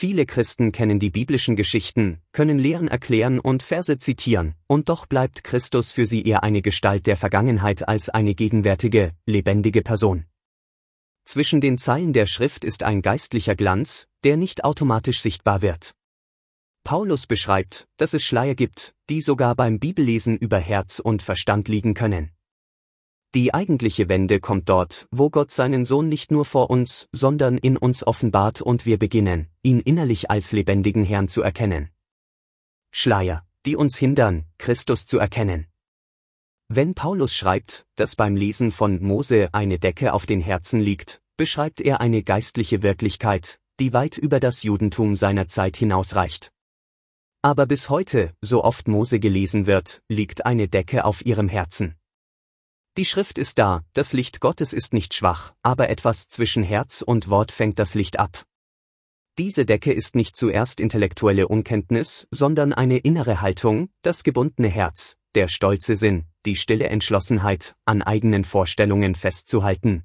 Viele Christen kennen die biblischen Geschichten, können Lehren erklären und Verse zitieren, und doch bleibt Christus für sie eher eine Gestalt der Vergangenheit als eine gegenwärtige, lebendige Person. Zwischen den Zeilen der Schrift ist ein geistlicher Glanz, der nicht automatisch sichtbar wird. Paulus beschreibt, dass es Schleier gibt, die sogar beim Bibellesen über Herz und Verstand liegen können. Die eigentliche Wende kommt dort, wo Gott seinen Sohn nicht nur vor uns, sondern in uns offenbart und wir beginnen, ihn innerlich als lebendigen Herrn zu erkennen. Schleier, die uns hindern, Christus zu erkennen. Wenn Paulus schreibt, dass beim Lesen von Mose eine Decke auf den Herzen liegt, beschreibt er eine geistliche Wirklichkeit, die weit über das Judentum seiner Zeit hinausreicht. Aber bis heute, so oft Mose gelesen wird, liegt eine Decke auf ihrem Herzen. Die Schrift ist da, das Licht Gottes ist nicht schwach, aber etwas zwischen Herz und Wort fängt das Licht ab. Diese Decke ist nicht zuerst intellektuelle Unkenntnis, sondern eine innere Haltung, das gebundene Herz, der stolze Sinn, die stille Entschlossenheit, an eigenen Vorstellungen festzuhalten.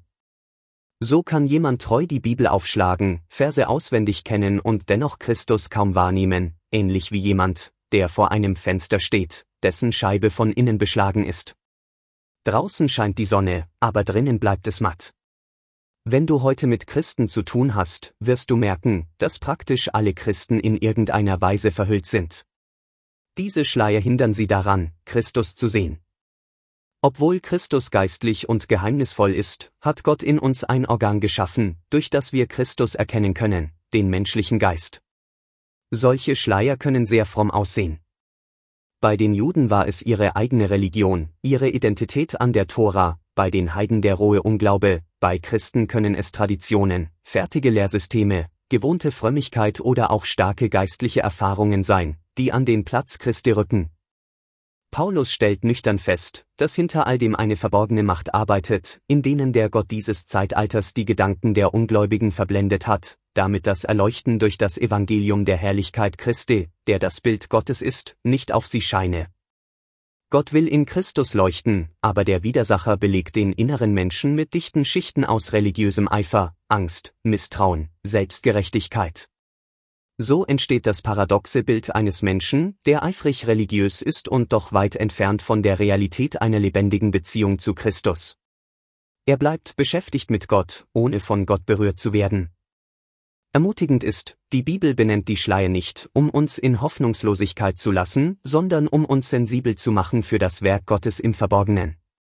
So kann jemand treu die Bibel aufschlagen, Verse auswendig kennen und dennoch Christus kaum wahrnehmen, ähnlich wie jemand, der vor einem Fenster steht, dessen Scheibe von innen beschlagen ist. Draußen scheint die Sonne, aber drinnen bleibt es matt. Wenn du heute mit Christen zu tun hast, wirst du merken, dass praktisch alle Christen in irgendeiner Weise verhüllt sind. Diese Schleier hindern sie daran, Christus zu sehen. Obwohl Christus geistlich und geheimnisvoll ist, hat Gott in uns ein Organ geschaffen, durch das wir Christus erkennen können, den menschlichen Geist. Solche Schleier können sehr fromm aussehen. Bei den Juden war es ihre eigene Religion, ihre Identität an der Tora, bei den Heiden der rohe Unglaube, bei Christen können es Traditionen, fertige Lehrsysteme, gewohnte Frömmigkeit oder auch starke geistliche Erfahrungen sein, die an den Platz Christi rücken. Paulus stellt nüchtern fest, dass hinter all dem eine verborgene Macht arbeitet, in denen der Gott dieses Zeitalters die Gedanken der Ungläubigen verblendet hat, damit das Erleuchten durch das Evangelium der Herrlichkeit Christi, der das Bild Gottes ist, nicht auf sie scheine. Gott will in Christus leuchten, aber der Widersacher belegt den inneren Menschen mit dichten Schichten aus religiösem Eifer, Angst, Misstrauen, Selbstgerechtigkeit. So entsteht das paradoxe Bild eines Menschen, der eifrig religiös ist und doch weit entfernt von der Realität einer lebendigen Beziehung zu Christus. Er bleibt beschäftigt mit Gott, ohne von Gott berührt zu werden. Ermutigend ist, die Bibel benennt die Schleier nicht, um uns in Hoffnungslosigkeit zu lassen, sondern um uns sensibel zu machen für das Werk Gottes im Verborgenen.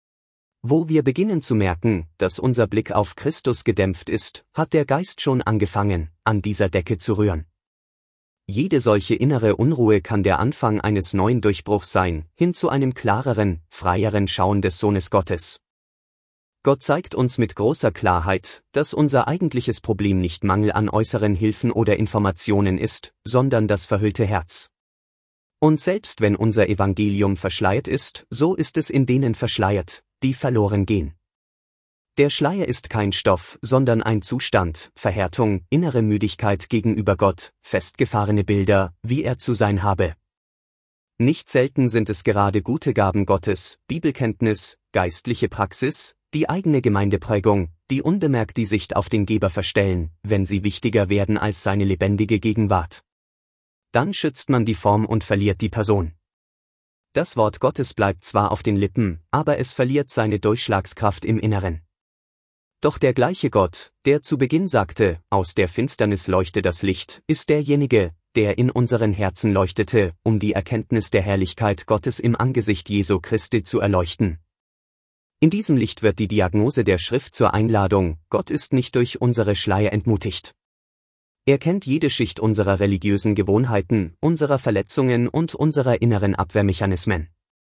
Wo wir beginnen zu merken, dass unser Blick auf Christus gedämpft ist, hat der Geist schon angefangen, an dieser Decke zu rühren. Jede solche innere Unruhe kann der Anfang eines neuen Durchbruchs sein, hin zu einem klareren, freieren Schauen des Sohnes Gottes. Gott zeigt uns mit großer Klarheit, dass unser eigentliches Problem nicht Mangel an äußeren Hilfen oder Informationen ist, sondern das verhüllte Herz. Und selbst wenn unser Evangelium verschleiert ist, so ist es in denen verschleiert, die verloren gehen. Der Schleier ist kein Stoff, sondern ein Zustand, Verhärtung, innere Müdigkeit gegenüber Gott, festgefahrene Bilder, wie er zu sein habe. Nicht selten sind es gerade gute Gaben Gottes, Bibelkenntnis, geistliche Praxis, die eigene Gemeindeprägung, die unbemerkt die Sicht auf den Geber verstellen, wenn sie wichtiger werden als seine lebendige Gegenwart. Dann schützt man die Form und verliert die Person. Das Wort Gottes bleibt zwar auf den Lippen, aber es verliert seine Durchschlagskraft im Inneren. Doch der gleiche Gott, der zu Beginn sagte, aus der Finsternis leuchte das Licht, ist derjenige, der in unseren Herzen leuchtete, um die Erkenntnis der Herrlichkeit Gottes im Angesicht Jesu Christi zu erleuchten. In diesem Licht wird die Diagnose der Schrift zur Einladung, Gott ist nicht durch unsere Schleier entmutigt. Er kennt jede Schicht unserer religiösen Gewohnheiten, unserer Verletzungen und unserer inneren Abwehrmechanismen.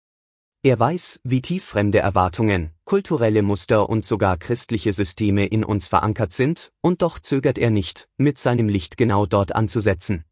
Er weiß, wie tief fremde Erwartungen, kulturelle Muster und sogar christliche Systeme in uns verankert sind, und doch zögert er nicht, mit seinem Licht genau dort anzusetzen.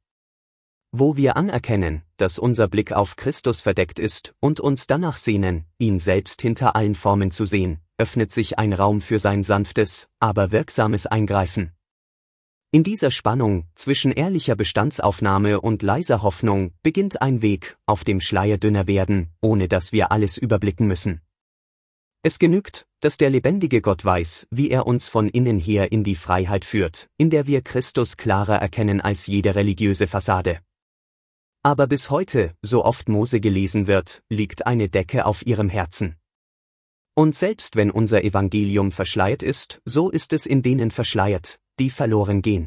Wo wir anerkennen, dass unser Blick auf Christus verdeckt ist und uns danach sehnen, ihn selbst hinter allen Formen zu sehen, öffnet sich ein Raum für sein sanftes, aber wirksames Eingreifen. In dieser Spannung zwischen ehrlicher Bestandsaufnahme und leiser Hoffnung beginnt ein Weg, auf dem Schleier dünner werden, ohne dass wir alles überblicken müssen. Es genügt, dass der lebendige Gott weiß, wie er uns von innen her in die Freiheit führt, in der wir Christus klarer erkennen als jede religiöse Fassade. Aber bis heute, so oft Mose gelesen wird, liegt eine Decke auf ihrem Herzen. Und selbst wenn unser Evangelium verschleiert ist, so ist es in denen verschleiert, die verloren gehen.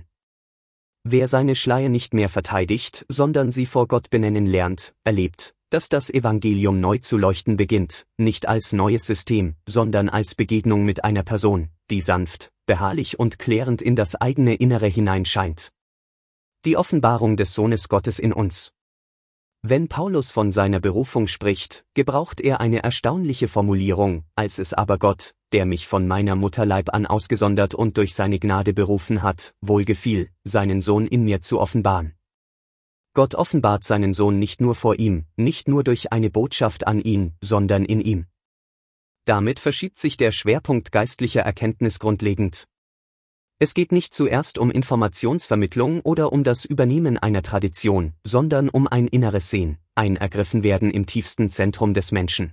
Wer seine Schleier nicht mehr verteidigt, sondern sie vor Gott benennen lernt, erlebt, dass das Evangelium neu zu leuchten beginnt, nicht als neues System, sondern als Begegnung mit einer Person, die sanft, beharrlich und klärend in das eigene Innere hineinscheint. Die Offenbarung des Sohnes Gottes in uns. Wenn Paulus von seiner Berufung spricht, gebraucht er eine erstaunliche Formulierung, als es aber Gott, der mich von meiner Mutterleib an ausgesondert und durch seine Gnade berufen hat, wohlgefiel, seinen Sohn in mir zu offenbaren. Gott offenbart seinen Sohn nicht nur vor ihm, nicht nur durch eine Botschaft an ihn, sondern in ihm. Damit verschiebt sich der Schwerpunkt geistlicher Erkenntnis grundlegend. Es geht nicht zuerst um Informationsvermittlung oder um das Übernehmen einer Tradition, sondern um ein inneres Sehen, ein Ergriffenwerden im tiefsten Zentrum des Menschen.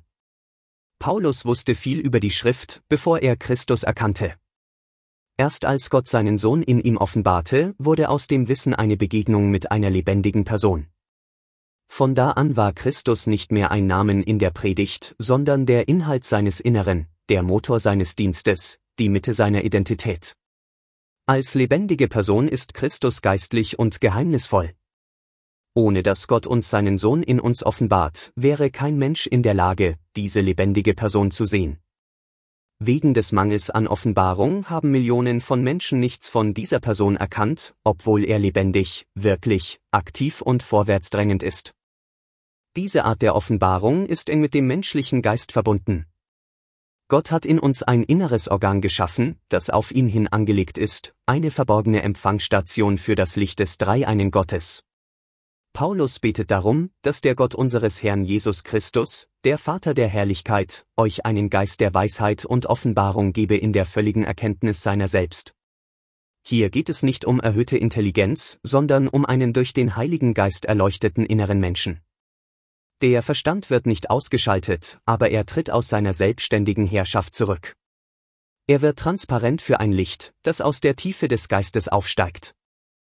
Paulus wusste viel über die Schrift, bevor er Christus erkannte. Erst als Gott seinen Sohn in ihm offenbarte, wurde aus dem Wissen eine Begegnung mit einer lebendigen Person. Von da an war Christus nicht mehr ein Name in der Predigt, sondern der Inhalt seines Inneren, der Motor seines Dienstes, die Mitte seiner Identität. Als lebendige Person ist Christus geistlich und geheimnisvoll. Ohne dass Gott uns seinen Sohn in uns offenbart, wäre kein Mensch in der Lage, diese lebendige Person zu sehen. Wegen des Mangels an Offenbarung haben Millionen von Menschen nichts von dieser Person erkannt, obwohl er lebendig, wirklich, aktiv und vorwärtsdrängend ist. Diese Art der Offenbarung ist eng mit dem menschlichen Geist verbunden. Gott hat in uns ein inneres Organ geschaffen, das auf ihn hin angelegt ist, eine verborgene Empfangsstation für das Licht des Dreieinen Gottes. Paulus betet darum, dass der Gott unseres Herrn Jesus Christus, der Vater der Herrlichkeit, euch einen Geist der Weisheit und Offenbarung gebe in der völligen Erkenntnis seiner selbst. Hier geht es nicht um erhöhte Intelligenz, sondern um einen durch den Heiligen Geist erleuchteten inneren Menschen. Der Verstand wird nicht ausgeschaltet, aber er tritt aus seiner selbstständigen Herrschaft zurück. Er wird transparent für ein Licht, das aus der Tiefe des Geistes aufsteigt.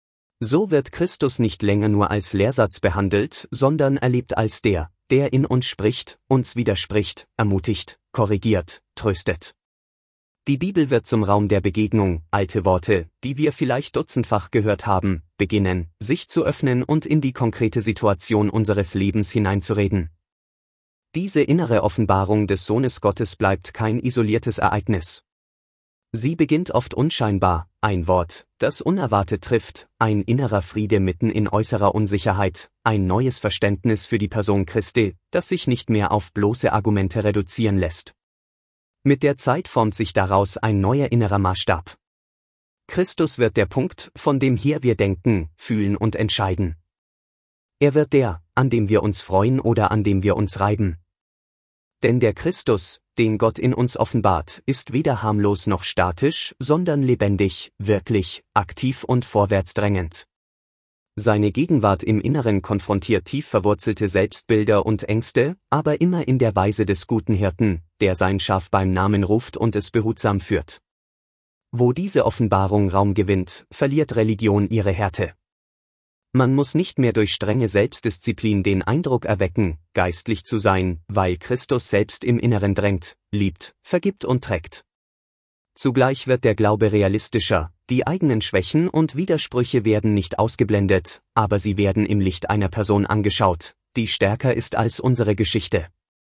So wird Christus nicht länger nur als Lehrsatz behandelt, sondern erlebt als der in uns spricht, uns widerspricht, ermutigt, korrigiert, tröstet. Die Bibel wird zum Raum der Begegnung, alte Worte, die wir vielleicht dutzendfach gehört haben, beginnen, sich zu öffnen und in die konkrete Situation unseres Lebens hineinzureden. Diese innere Offenbarung des Sohnes Gottes bleibt kein isoliertes Ereignis. Sie beginnt oft unscheinbar, ein Wort, das unerwartet trifft, ein innerer Friede mitten in äußerer Unsicherheit, ein neues Verständnis für die Person Christi, das sich nicht mehr auf bloße Argumente reduzieren lässt. Mit der Zeit formt sich daraus ein neuer innerer Maßstab. Christus wird der Punkt, von dem her wir denken, fühlen und entscheiden. Er wird der, an dem wir uns freuen oder an dem wir uns reiben. Denn der Christus, den Gott in uns offenbart, ist weder harmlos noch statisch, sondern lebendig, wirklich, aktiv und vorwärtsdrängend. Seine Gegenwart im Inneren konfrontiert tief verwurzelte Selbstbilder und Ängste, aber immer in der Weise des guten Hirten, der sein Schaf beim Namen ruft und es behutsam führt. Wo diese Offenbarung Raum gewinnt, verliert Religion ihre Härte. Man muss nicht mehr durch strenge Selbstdisziplin den Eindruck erwecken, geistlich zu sein, weil Christus selbst im Inneren drängt, liebt, vergibt und trägt. Zugleich wird der Glaube realistischer, die eigenen Schwächen und Widersprüche werden nicht ausgeblendet, aber sie werden im Licht einer Person angeschaut, die stärker ist als unsere Geschichte.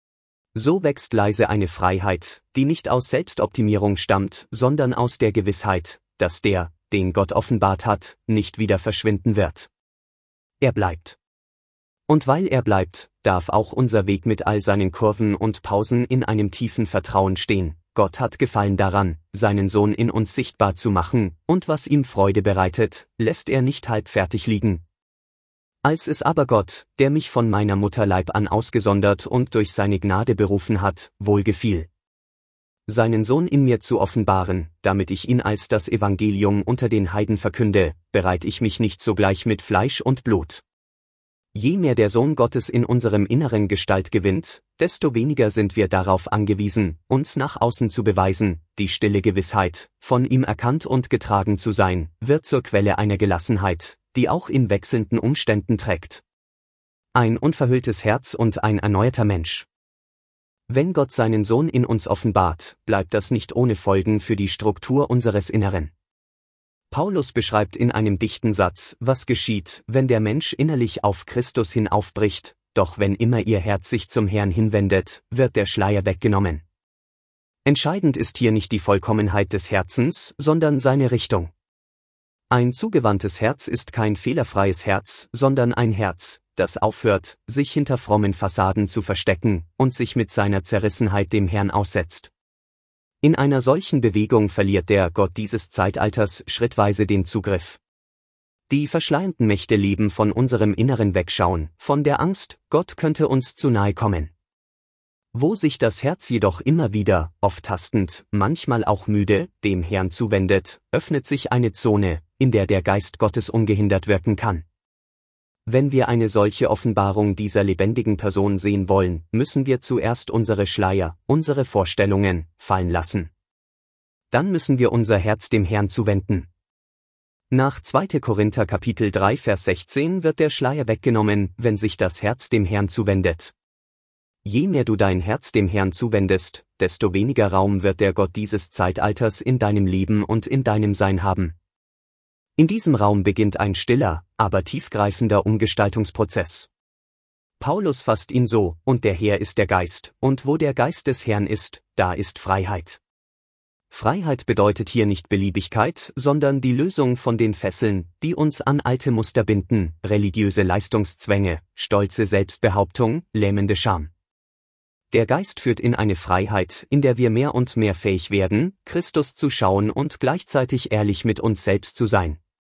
So wächst leise eine Freiheit, die nicht aus Selbstoptimierung stammt, sondern aus der Gewissheit, dass der, den Gott offenbart hat, nicht wieder verschwinden wird. Er bleibt. Und weil er bleibt, darf auch unser Weg mit all seinen Kurven und Pausen in einem tiefen Vertrauen stehen. Gott hat Gefallen daran, seinen Sohn in uns sichtbar zu machen, und was ihm Freude bereitet, lässt er nicht halbfertig liegen. Als es aber Gott, der mich von meiner Mutterleib an ausgesondert und durch seine Gnade berufen hat, wohlgefiel, seinen Sohn in mir zu offenbaren, damit ich ihn als das Evangelium unter den Heiden verkünde, bereite ich mich nicht sogleich mit Fleisch und Blut. Je mehr der Sohn Gottes in unserem Inneren Gestalt gewinnt, desto weniger sind wir darauf angewiesen, uns nach außen zu beweisen. Die stille Gewissheit, von ihm erkannt und getragen zu sein, wird zur Quelle einer Gelassenheit, die auch in wechselnden Umständen trägt. Ein unverhülltes Herz und ein erneuerter Mensch. Wenn Gott seinen Sohn in uns offenbart, bleibt das nicht ohne Folgen für die Struktur unseres Inneren. Paulus beschreibt in einem dichten Satz, was geschieht, wenn der Mensch innerlich auf Christus hin aufbricht, doch wenn immer ihr Herz sich zum Herrn hinwendet, wird der Schleier weggenommen. Entscheidend ist hier nicht die Vollkommenheit des Herzens, sondern seine Richtung. Ein zugewandtes Herz ist kein fehlerfreies Herz, sondern ein Herz, das aufhört, sich hinter frommen Fassaden zu verstecken und sich mit seiner Zerrissenheit dem Herrn aussetzt. In einer solchen Bewegung verliert der Gott dieses Zeitalters schrittweise den Zugriff. Die verschleiernden Mächte leben von unserem Inneren wegschauen, von der Angst, Gott könnte uns zu nahe kommen. Wo sich das Herz jedoch immer wieder, oft tastend, manchmal auch müde, dem Herrn zuwendet, öffnet sich eine Zone, in der der Geist Gottes ungehindert wirken kann. Wenn wir eine solche Offenbarung dieser lebendigen Person sehen wollen, müssen wir zuerst unsere Schleier, unsere Vorstellungen, fallen lassen. Dann müssen wir unser Herz dem Herrn zuwenden. Nach 2. Korinther Kapitel 3 Vers 16 wird der Schleier weggenommen, wenn sich das Herz dem Herrn zuwendet. Je mehr du dein Herz dem Herrn zuwendest, desto weniger Raum wird der Gott dieses Zeitalters in deinem Leben und in deinem Sein haben. In diesem Raum beginnt ein stiller, aber tiefgreifender Umgestaltungsprozess. Paulus fasst ihn so, und der Herr ist der Geist, und wo der Geist des Herrn ist, da ist Freiheit. Freiheit bedeutet hier nicht Beliebigkeit, sondern die Lösung von den Fesseln, die uns an alte Muster binden, religiöse Leistungszwänge, stolze Selbstbehauptung, lähmende Scham. Der Geist führt in eine Freiheit, in der wir mehr und mehr fähig werden, Christus zu schauen und gleichzeitig ehrlich mit uns selbst zu sein.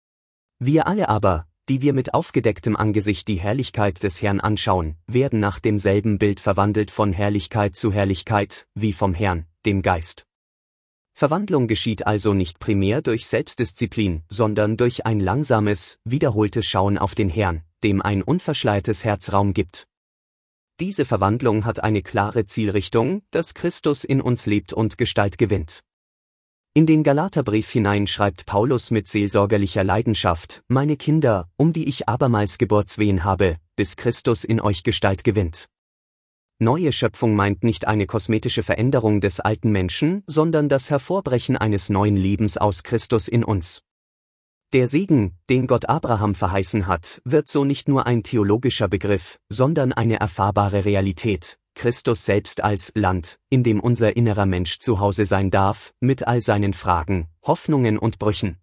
Wir alle aber, die wir mit aufgedecktem Angesicht die Herrlichkeit des Herrn anschauen, werden nach demselben Bild verwandelt von Herrlichkeit zu Herrlichkeit, wie vom Herrn, dem Geist. Verwandlung geschieht also nicht primär durch Selbstdisziplin, sondern durch ein langsames, wiederholtes Schauen auf den Herrn, dem ein unverschleiertes Herz Raum gibt. Diese Verwandlung hat eine klare Zielrichtung, dass Christus in uns lebt und Gestalt gewinnt. In den Galaterbrief hinein schreibt Paulus mit seelsorgerlicher Leidenschaft: Meine Kinder, um die ich abermals Geburtswehen habe, bis Christus in euch Gestalt gewinnt. Neue Schöpfung meint nicht eine kosmetische Veränderung des alten Menschen, sondern das Hervorbrechen eines neuen Lebens aus Christus in uns. Der Segen, den Gott Abraham verheißen hat, wird so nicht nur ein theologischer Begriff, sondern eine erfahrbare Realität. Christus selbst als Land, in dem unser innerer Mensch zu Hause sein darf, mit all seinen Fragen, Hoffnungen und Brüchen.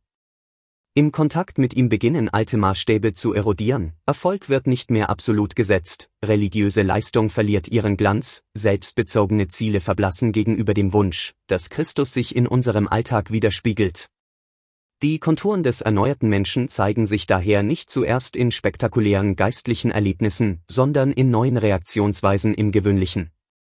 Im Kontakt mit ihm beginnen alte Maßstäbe zu erodieren, Erfolg wird nicht mehr absolut gesetzt, religiöse Leistung verliert ihren Glanz, selbstbezogene Ziele verblassen gegenüber dem Wunsch, dass Christus sich in unserem Alltag widerspiegelt. Die Konturen des erneuerten Menschen zeigen sich daher nicht zuerst in spektakulären geistlichen Erlebnissen, sondern in neuen Reaktionsweisen im Gewöhnlichen.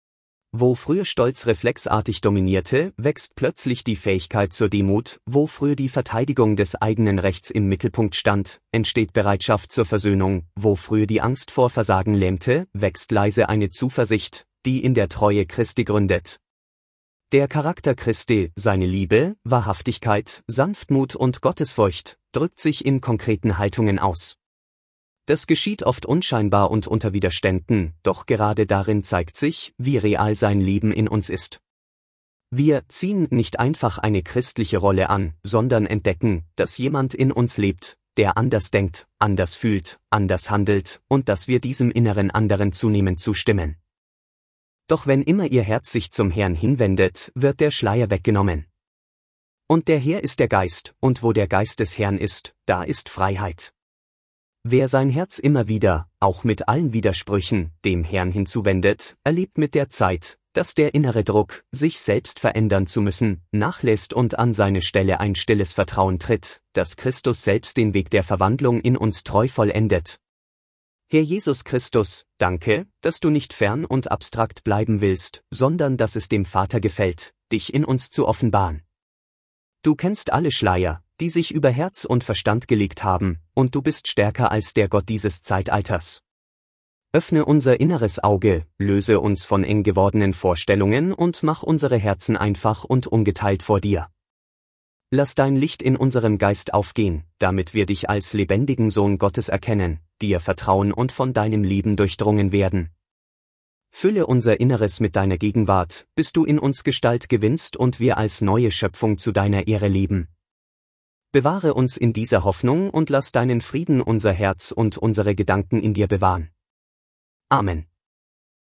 Wo früher Stolz reflexartig dominierte, wächst plötzlich die Fähigkeit zur Demut, wo früher die Verteidigung des eigenen Rechts im Mittelpunkt stand, entsteht Bereitschaft zur Versöhnung, wo früher die Angst vor Versagen lähmte, wächst leise eine Zuversicht, die in der Treue Christi gründet. Der Charakter Christi, seine Liebe, Wahrhaftigkeit, Sanftmut und Gottesfurcht, drückt sich in konkreten Haltungen aus. Das geschieht oft unscheinbar und unter Widerständen, doch gerade darin zeigt sich, wie real sein Leben in uns ist. Wir ziehen nicht einfach eine christliche Rolle an, sondern entdecken, dass jemand in uns lebt, der anders denkt, anders fühlt, anders handelt und dass wir diesem inneren anderen zunehmend zustimmen. Doch wenn immer ihr Herz sich zum Herrn hinwendet, wird der Schleier weggenommen. Und der Herr ist der Geist, und wo der Geist des Herrn ist, da ist Freiheit. Wer sein Herz immer wieder, auch mit allen Widersprüchen, dem Herrn hinzuwendet, erlebt mit der Zeit, dass der innere Druck, sich selbst verändern zu müssen, nachlässt und an seine Stelle ein stilles Vertrauen tritt, dass Christus selbst den Weg der Verwandlung in uns treu vollendet. Herr Jesus Christus, danke, dass du nicht fern und abstrakt bleiben willst, sondern dass es dem Vater gefällt, dich in uns zu offenbaren. Du kennst alle Schleier, die sich über Herz und Verstand gelegt haben, und du bist stärker als der Gott dieses Zeitalters. Öffne unser inneres Auge, löse uns von eng gewordenen Vorstellungen und mach unsere Herzen einfach und ungeteilt vor dir. Lass dein Licht in unserem Geist aufgehen, damit wir dich als lebendigen Sohn Gottes erkennen, dir vertrauen und von deinem Leben durchdrungen werden. Fülle unser Inneres mit deiner Gegenwart, bis du in uns Gestalt gewinnst und wir als neue Schöpfung zu deiner Ehre leben. Bewahre uns in dieser Hoffnung und lass deinen Frieden unser Herz und unsere Gedanken in dir bewahren. Amen.